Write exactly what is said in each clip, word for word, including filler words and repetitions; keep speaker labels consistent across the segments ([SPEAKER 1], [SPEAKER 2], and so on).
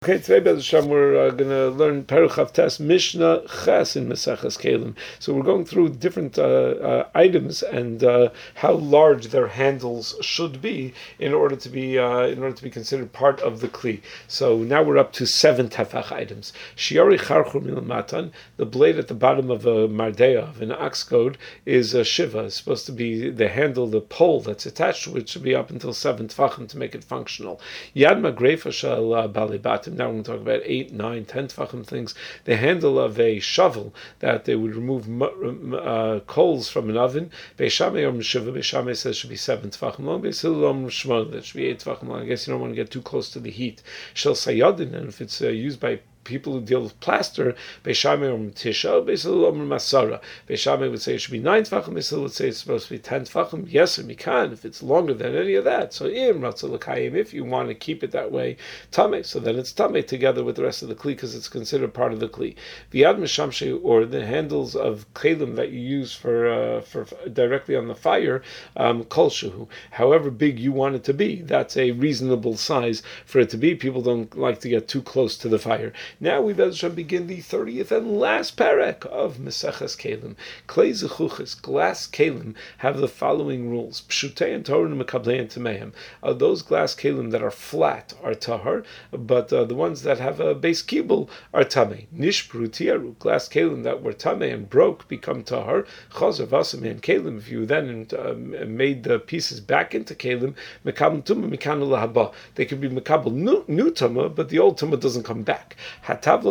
[SPEAKER 1] Okay, today, Bez Hashem, we're uh, going to learn Perek Chavtes Mishnah Ches in Maseches Kelim. So we're going through different uh, uh, items and uh, how large their handles should be in order to be uh, in order to be considered part of the kli. So now we're up to seven tefach items. Shiori Charchur Milmatan, the blade at the bottom of a mardeya, of an ox goad, is a shiva. It's supposed to be the handle, the pole that's attached to it should be up until seven tefachim to make it functional. Yad Magrefa Shal Balibatim. Now we're going to talk about eight, nine, ten tefachim things. The handle of a shovel that they would remove uh, coals from an oven. Beis Shammai or Meshiva. Beis Shammai says should be seven tefachim long. Beis Hillel or Shmona, that should be eight tefachim long. I guess you don't want to get too close to the heat. Shel Sayadin, and if it's uh, used by people who deal with plaster, Beis Shammai or Tisha, Beis Hillel or Masara. Beis Shammai would say it should be nine tefachim. Beis Hillel would say it's supposed to be ten tefachim. Yes, and mikan if it's longer than any of that. So im ratzah l'kayim, if you want to keep it that way, tameh. So then it's tameh together with the rest of the kli because it's considered part of the kli. V'yad mishamshei, or the handles of kelim that you use for uh, for directly on the fire, um, kol shehu. However big you want it to be, that's a reasonable size for it to be. People don't like to get too close to the fire. Now we begin the thirtieth and last perek of Maseches Kelim. Klei zechuches, glass kelim, have the following rules. Pshutei and Torah and mekablei and tameim. Uh, those glass kelim that are flat are tahar, but uh, the ones that have a base kibul are tamei. Nishpru tiaru, glass kelim that were tamei and broke become tahar. Chazer vasam and kelim, if you then uh, made the pieces back into kelim, mekabel tumah mikanu lahaba. They could be mekabel new, new tumah, but the old tumah doesn't come back. A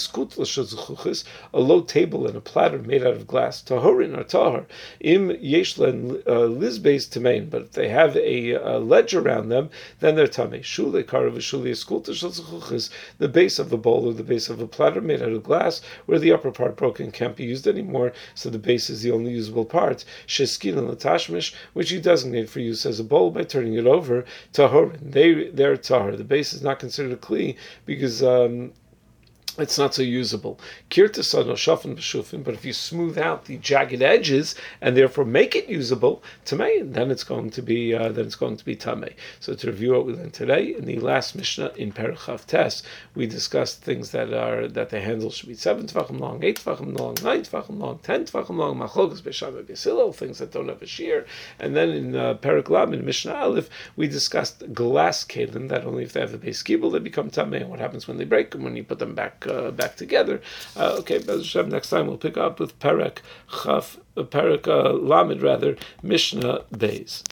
[SPEAKER 1] low table and a platter made out of glass. Tahorin are tahar. Im yeshlen lizbeis tamein. But if they have a, a ledge around them, then they're tamei. Shule karav shule eskulta shel. The base of a bowl or the base of a platter made out of glass, where the upper part broken can't be used anymore, so the base is the only usable part. Sheskin and latashmish, which you designate for use as a bowl by turning it over. Tahorin. They they're tahar. The base is not considered a kli because um, it's not so usable. Kirtasan or shafin b'shufin, but if you smooth out the jagged edges and therefore make it usable, tamei, then it's going to be uh, then it's going to be tamei. So to review what we learned today, in the last Mishnah in Perek Chavtes, we discussed things that are that the handle should be seven tefachim long, eight tefachim long, nine tefachim long, ten tefachim long, machlokas Beis Shammai Beis Hillel, things that don't have a shear. And then in uh, Perek Lam in Mishnah Aleph, we discussed glass kelim that only if they have a base kibul they become tamei, and what happens when they break them when you put them back. Uh, back together. Uh, okay, Bez Hashem, next time we'll pick up with Perek Chaf, uh, Perek uh, Lamed rather, Mishnah Beis.